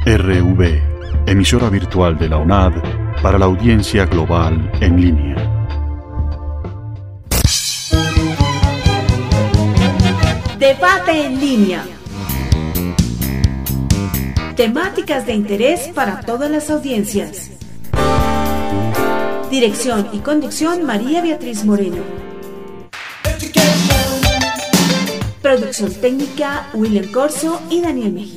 RV, emisora virtual de la UNAD para la audiencia global en línea. Debate en línea. Temáticas de interés para todas las audiencias. Dirección y conducción María Beatriz Moreno. Producción técnica William Corso y Daniel Mejía.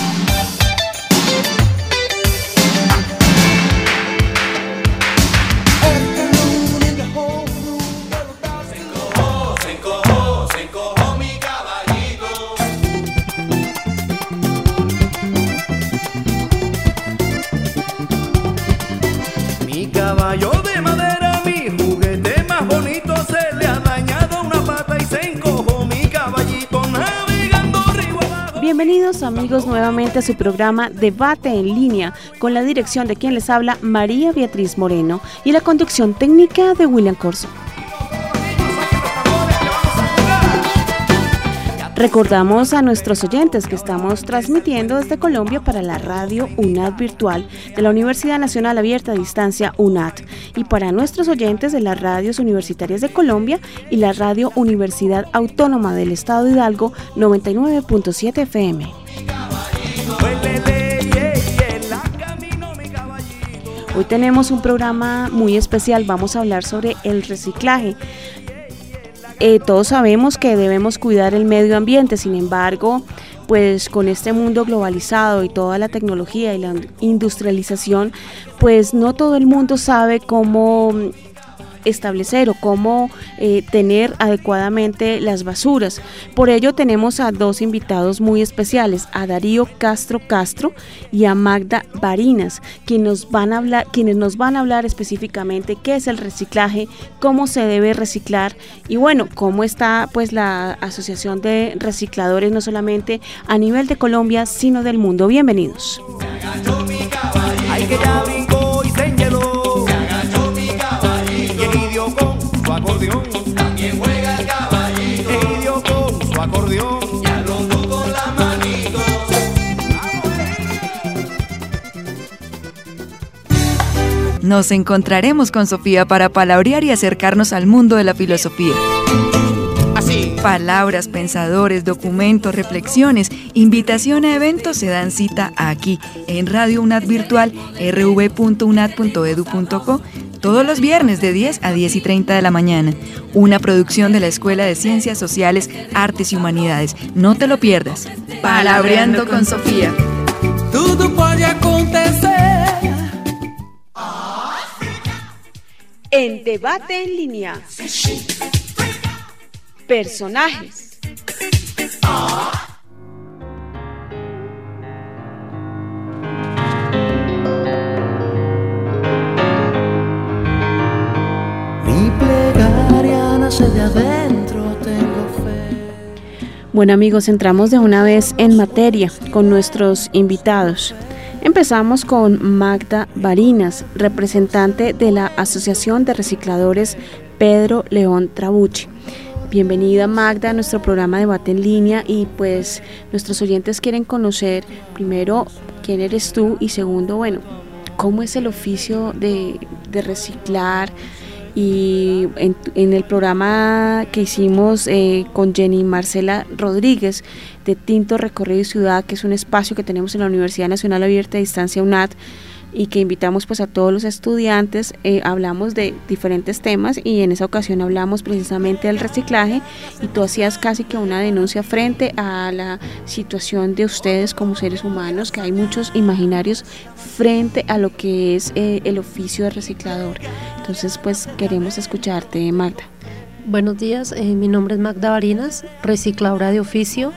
Caballo de madera, mi juguete más bonito, se le ha dañado una pata y se encojó mi caballito navegando río abajo. Bienvenidos amigos nuevamente a su programa Debate en línea, con la dirección de quien les habla María Beatriz Moreno y la conducción técnica de William Corso. Recordamos a nuestros oyentes que estamos transmitiendo desde Colombia para la radio UNAD virtual de la Universidad Nacional Abierta a Distancia UNAD y para nuestros oyentes de las radios universitarias de Colombia y la radio Universidad Autónoma del Estado de Hidalgo 99.7 FM. Hoy tenemos un programa muy especial, vamos a hablar sobre el reciclaje. Todos sabemos que debemos cuidar el medio ambiente, sin embargo, pues con este mundo globalizado y toda la tecnología y la industrialización, pues no todo el mundo sabe cómo establecer o cómo tener adecuadamente las basuras. Por ello tenemos a dos invitados muy especiales, a Darío Castro y a Magda Barinas, quienes nos van a hablar específicamente qué es el reciclaje, cómo se debe reciclar y bueno, cómo está pues la Asociación de Recicladores no solamente a nivel de Colombia, sino del mundo. Bienvenidos. Acordeón, también juega el caballito, y dio con su acordeón, y al rondo con la manito. Nos encontraremos con Sofía para palabrear y acercarnos al mundo de la filosofía. Así. Palabras, pensadores, documentos, reflexiones, invitación a eventos se dan cita aquí, en Radio UNAD Virtual, rv.unad.edu.co, todos los viernes de 10 a 10 y 30 de la mañana. Una producción de la Escuela de Ciencias Sociales, Artes y Humanidades. No te lo pierdas. Palabreando con Sofía. Todo puede acontecer. En Debate en línea. Personajes. De adentro tengo fe. Bueno amigos, entramos de una vez en materia con nuestros invitados. Empezamos con Magda Barinas, representante de la Asociación de Recicladores Pedro León Trabucci. Bienvenida Magda a nuestro programa Debate en línea y pues nuestros oyentes quieren conocer primero quién eres tú y segundo, bueno, cómo es el oficio de reciclar. Y en el programa que hicimos con Jenny Marcela Rodríguez de Tinto Recorrido y Ciudad, que es un espacio que tenemos en la Universidad Nacional Abierta a Distancia UNAD y que invitamos pues a todos los estudiantes, hablamos de diferentes temas y en esa ocasión hablamos precisamente del reciclaje y tú hacías casi que una denuncia frente a la situación de ustedes como seres humanos, que hay muchos imaginarios frente a lo que es el oficio de reciclador. Entonces pues queremos escucharte, Magda. Buenos días, mi nombre es Magda Barinas, recicladora de oficio.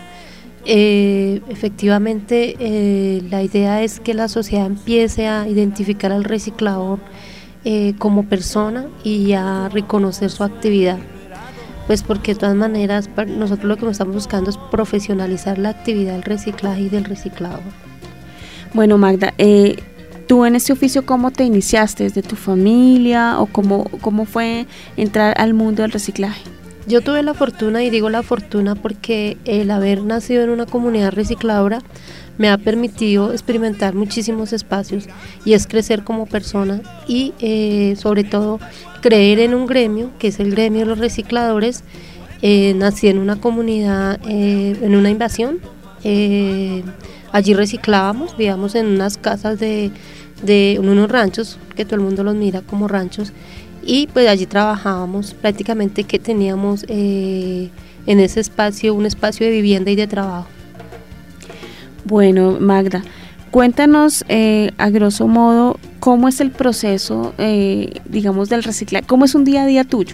Efectivamente, la idea es que la sociedad empiece a identificar al reciclador como persona y a reconocer su actividad, pues porque de todas maneras nosotros lo que estamos buscando es profesionalizar la actividad del reciclaje y del reciclador. Bueno Magda, tú en este oficio, ¿cómo te iniciaste? ¿Desde tu familia o cómo fue entrar al mundo del reciclaje? Yo tuve la fortuna, y digo la fortuna porque el haber nacido en una comunidad recicladora me ha permitido experimentar muchísimos espacios, y es crecer como persona y sobre todo creer en un gremio, que es el gremio de los recicladores. Nací en una comunidad, en una invasión, allí reciclábamos, vivíamos en unas casas de unos ranchos, que todo el mundo los mira como ranchos, y pues allí trabajábamos, prácticamente que teníamos en ese espacio un espacio de vivienda y de trabajo. Bueno, Magda, cuéntanos a grosso modo cómo es el proceso, digamos, del reciclaje, cómo es un día a día tuyo.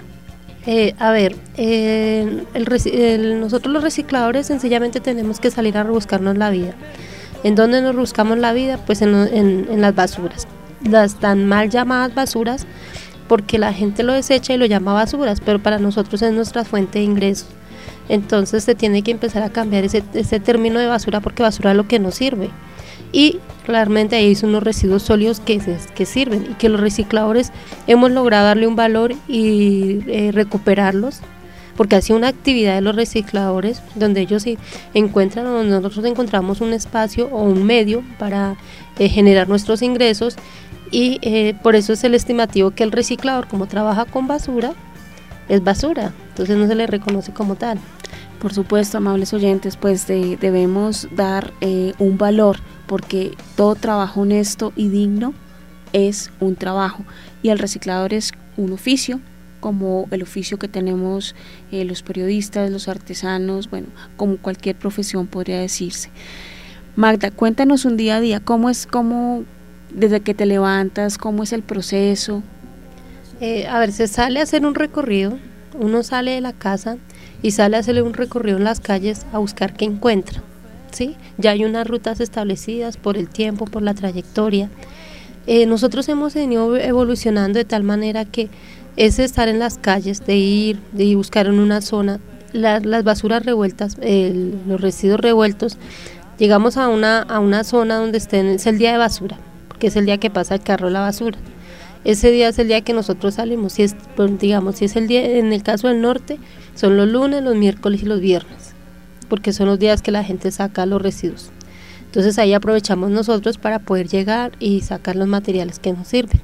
Nosotros los recicladores sencillamente tenemos que salir a rebuscarnos la vida. ¿En dónde nos buscamos la vida? Pues en las basuras, las tan mal llamadas basuras, porque la gente lo desecha y lo llama basuras, pero para nosotros es nuestra fuente de ingresos. Entonces se tiene que empezar a cambiar ese término de basura, porque basura es lo que nos sirve, y claramente ahí son unos residuos sólidos que sirven, y que los recicladores hemos logrado darle un valor y recuperarlos, porque ha sido una actividad de los recicladores donde ellos sí encuentran, donde nosotros encontramos un espacio o un medio para generar nuestros ingresos, y por eso es el estimativo que el reciclador, como trabaja con basura, es basura, entonces no se le reconoce como tal. Por supuesto, amables oyentes, pues debemos dar un valor, porque todo trabajo honesto y digno es un trabajo, y el reciclador es un oficio, como el oficio que tenemos los periodistas, los artesanos, bueno, como cualquier profesión podría decirse. Magda, cuéntanos un día a día, cómo desde que te levantas, cómo es el proceso. Se sale a hacer un recorrido, uno sale de la casa y sale a hacerle un recorrido en las calles a buscar qué encuentra, ¿sí? Ya hay unas rutas establecidas por el tiempo, por la trayectoria. Nosotros hemos venido evolucionando de tal manera que es estar en las calles, de buscar en una zona las basuras revueltas, los residuos revueltos. Llegamos a una zona donde es el día de basura, porque es el día que pasa el carro de la basura. Ese día es el día que nosotros salimos, si es el día, en el caso del norte, son los lunes, los miércoles y los viernes, porque son los días que la gente saca los residuos. Entonces ahí aprovechamos nosotros para poder llegar y sacar los materiales que nos sirven.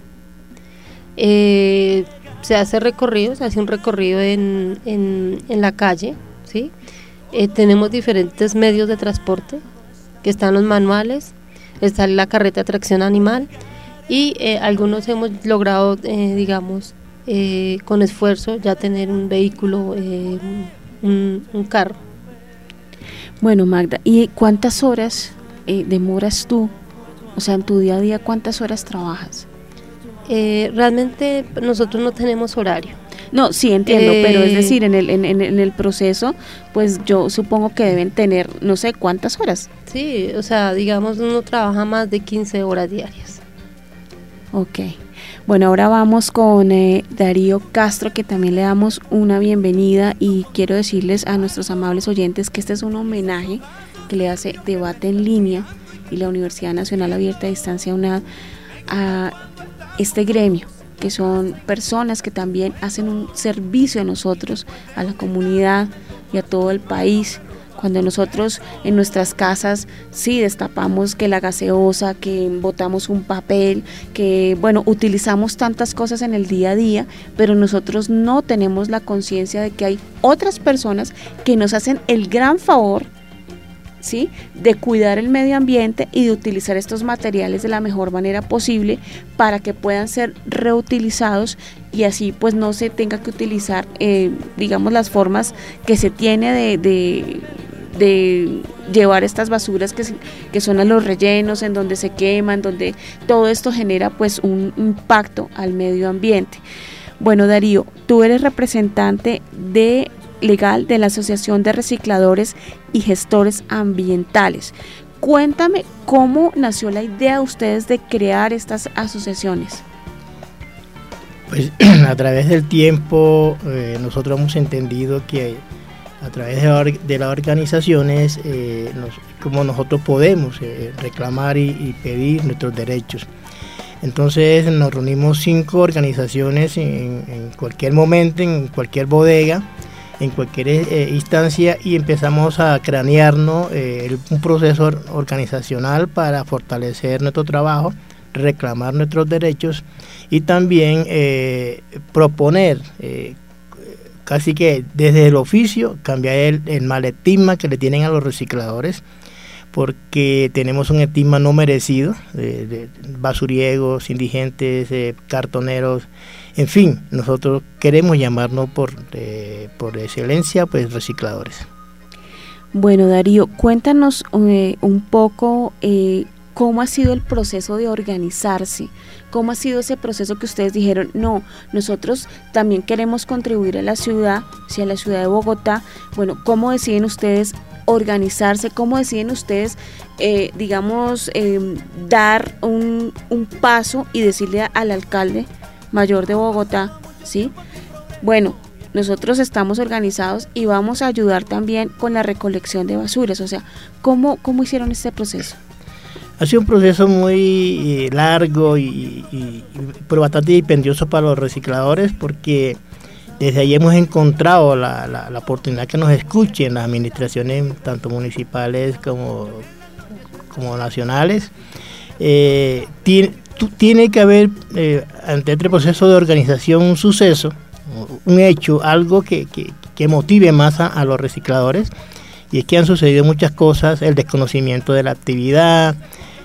Se hace un recorrido en la calle, ¿sí? Tenemos diferentes medios de transporte, que están los manuales, está la carreta de tracción animal, y algunos hemos logrado, con esfuerzo, ya tener un vehículo, un carro. Bueno, Magda, ¿y cuántas horas demoras tú? O sea, en tu día a día, ¿cuántas horas trabajas? Realmente nosotros no tenemos horario. No, sí entiendo, pero es decir, en el proceso, pues yo supongo que deben tener, no sé, ¿cuántas horas? Sí, o sea, uno trabaja más de 15 horas diarias. Ok, bueno, ahora vamos con Darío Castro, que también le damos una bienvenida, y quiero decirles a nuestros amables oyentes que este es un homenaje que le hace Debate en Línea y la Universidad Nacional Abierta a Distancia UNAD a este gremio, que son personas que también hacen un servicio a nosotros, a la comunidad y a todo el país. Cuando nosotros en nuestras casas sí destapamos que la gaseosa, que botamos un papel, que bueno, utilizamos tantas cosas en el día a día, pero nosotros no tenemos la conciencia de que hay otras personas que nos hacen el gran favor, ¿sí?, de cuidar el medio ambiente y de utilizar estos materiales de la mejor manera posible para que puedan ser reutilizados, y así pues no se tenga que utilizar las formas que se tiene de llevar estas basuras que son a los rellenos, en donde se queman, donde todo esto genera pues un impacto al medio ambiente. Bueno, Darío, tú eres representante legal de la Asociación de Recicladores y Gestores Ambientales. Cuéntame cómo nació la idea de ustedes de crear estas asociaciones. Pues a través del tiempo nosotros hemos entendido que a través de las organizaciones como nosotros podemos reclamar y pedir nuestros derechos. Entonces nos reunimos 5 organizaciones en cualquier momento, en cualquier bodega, en cualquier instancia, y empezamos a cranearnos un proceso organizacional para fortalecer nuestro trabajo, reclamar nuestros derechos y también proponer casi que desde el oficio cambiar el mal estigma que le tienen a los recicladores, porque tenemos un estigma no merecido de basuriegos, indigentes, cartoneros, en fin, nosotros queremos llamarnos por excelencia pues recicladores. Bueno, Darío, cuéntanos un poco cómo ha sido el proceso de organizarse, cómo ha sido ese proceso que ustedes dijeron, no, nosotros también queremos contribuir a la ciudad, a la ciudad de Bogotá. Bueno, ¿cómo deciden ustedes organizarse? ¿Cómo deciden ustedes, dar un paso y decirle al alcalde mayor de Bogotá, ¿sí? Bueno, nosotros estamos organizados y vamos a ayudar también con la recolección de basuras. O sea, ¿cómo hicieron este proceso? Ha sido un proceso muy largo pero bastante dispendioso para los recicladores, porque desde ahí hemos encontrado la oportunidad que nos escuchen las administraciones, tanto municipales como nacionales. Tiene que haber, ante este proceso de organización, un suceso, un hecho, algo que motive más a los recicladores, y es que han sucedido muchas cosas, el desconocimiento de la actividad,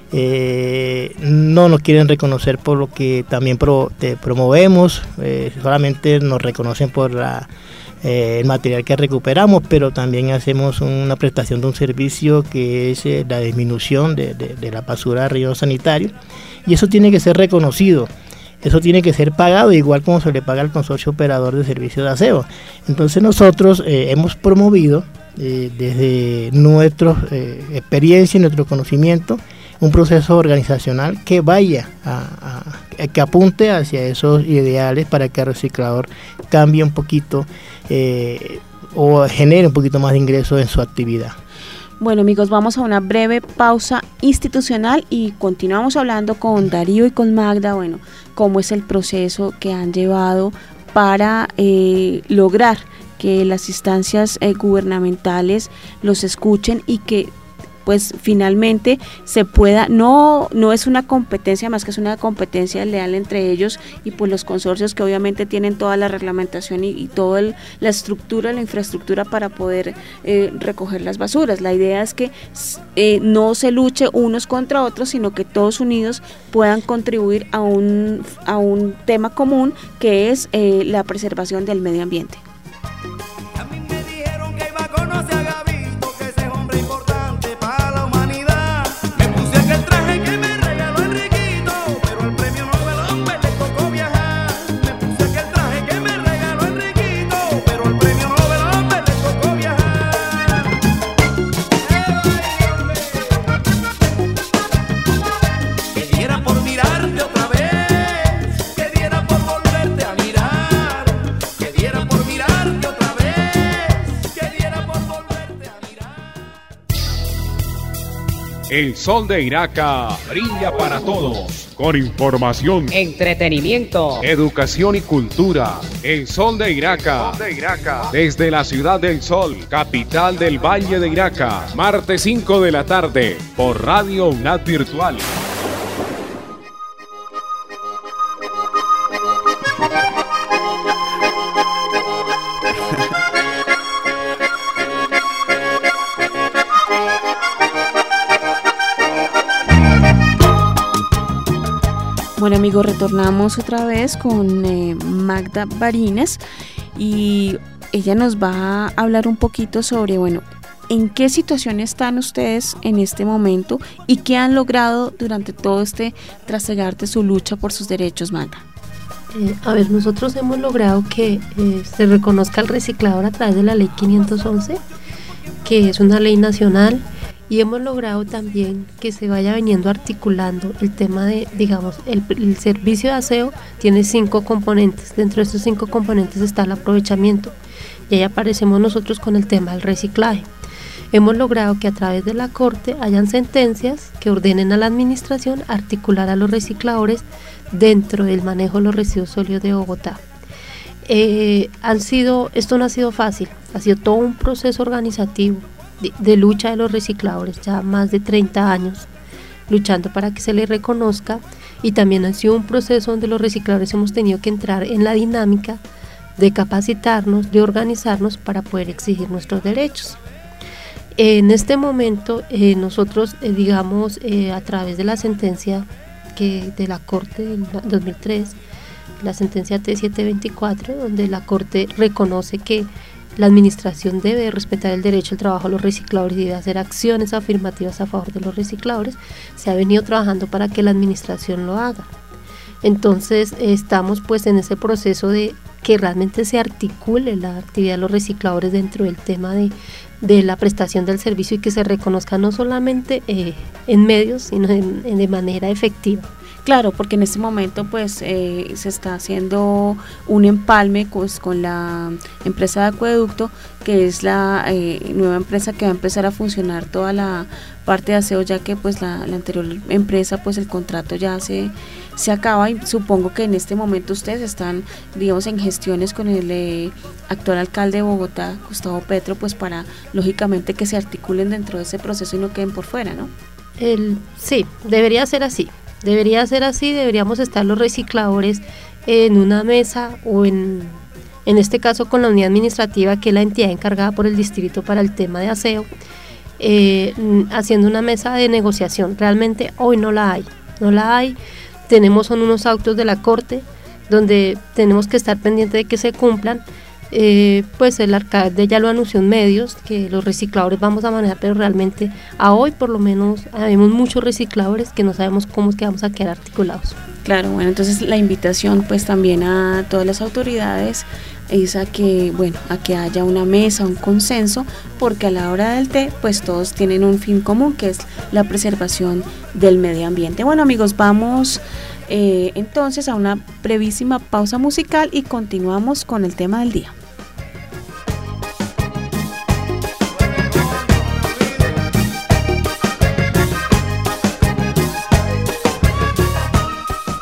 no nos quieren reconocer por lo que también promovemos, solamente nos reconocen por el material que recuperamos, pero también hacemos una prestación de un servicio que es la disminución de la basura de relleno sanitario, y eso tiene que ser reconocido. Eso tiene que ser pagado igual como se le paga al consorcio operador de servicios de aseo. Entonces nosotros hemos promovido desde nuestra experiencia y nuestro conocimiento un proceso organizacional que vaya que apunte hacia esos ideales para que el reciclador cambie un poquito o genere un poquito más de ingresos en su actividad. Bueno, amigos, vamos a una breve pausa institucional y continuamos hablando con Darío y con Magda, bueno, cómo es el proceso que han llevado para lograr que las instancias gubernamentales los escuchen y que pues finalmente se pueda, no es una competencia más que es una competencia leal entre ellos y pues los consorcios que obviamente tienen toda la reglamentación y toda la estructura, la infraestructura para poder recoger las basuras. La idea es que no se luche unos contra otros, sino que todos unidos puedan contribuir a un tema común que es la preservación del medio ambiente. El sol de Iraca brilla para todos, con información, entretenimiento, educación y cultura. El sol de Iraca, desde la ciudad del sol, capital del Valle de Iraca, martes 5 de la tarde, por Radio UNAD Virtual. Bueno, amigos, retornamos otra vez con Magda Barinas y ella nos va a hablar un poquito sobre, bueno, en qué situación están ustedes en este momento y qué han logrado durante todo este trasegar de su lucha por sus derechos, Magda. Nosotros hemos logrado que se reconozca el reciclador a través de la ley 511, que es una ley nacional. Y hemos logrado también que se vaya viniendo articulando el tema de, digamos, el servicio de aseo tiene 5 componentes. Dentro de estos 5 componentes está el aprovechamiento. Y ahí aparecemos nosotros con el tema del reciclaje. Hemos logrado que a través de la Corte hayan sentencias que ordenen a la administración articular a los recicladores dentro del manejo de los residuos sólidos de Bogotá. esto no ha sido fácil, ha sido todo un proceso organizativo de lucha de los recicladores, ya más de 30 años luchando para que se les reconozca, y también ha sido un proceso donde los recicladores hemos tenido que entrar en la dinámica de capacitarnos, de organizarnos para poder exigir nuestros derechos. En este momento nosotros, a través de la sentencia de la Corte del 2003, la sentencia T724, donde la Corte reconoce que la administración debe respetar el derecho al trabajo a los recicladores y debe hacer acciones afirmativas a favor de los recicladores, se ha venido trabajando para que la administración lo haga. Entonces estamos pues en ese proceso de que realmente se articule la actividad de los recicladores dentro del tema de la prestación del servicio y que se reconozca no solamente en medios, sino de manera efectiva. Claro, porque en este momento pues se está haciendo un empalme pues, con la empresa de acueducto, que es la nueva empresa que va a empezar a funcionar toda la parte de aseo, ya que pues la anterior empresa pues el contrato ya se acaba, y supongo que en este momento ustedes están, digamos, en gestiones con el actual alcalde de Bogotá, Gustavo Petro, pues para lógicamente que se articulen dentro de ese proceso y no queden por fuera, ¿no? Sí, debería ser así. Deberíamos estar los recicladores en una mesa o en este caso con la unidad administrativa, que es la entidad encargada por el distrito para el tema de aseo, haciendo una mesa de negociación. Realmente hoy no la hay. Tenemos unos autos de la Corte donde tenemos que estar pendientes de que se cumplan. Pues el alcalde ya lo anunció en medios que los recicladores vamos a manejar, pero realmente a hoy por lo menos habemos muchos recicladores que no sabemos cómo es que vamos a quedar articulados. Claro, bueno, entonces la invitación pues también a todas las autoridades es a que haya una mesa, un consenso, porque a la hora del té pues todos tienen un fin común, que es la preservación del medio ambiente. Bueno, amigos, vamos entonces a una brevísima pausa musical y continuamos con el tema del día.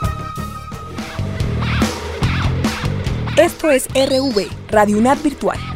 Esto es RV, Radio UNAD Virtual.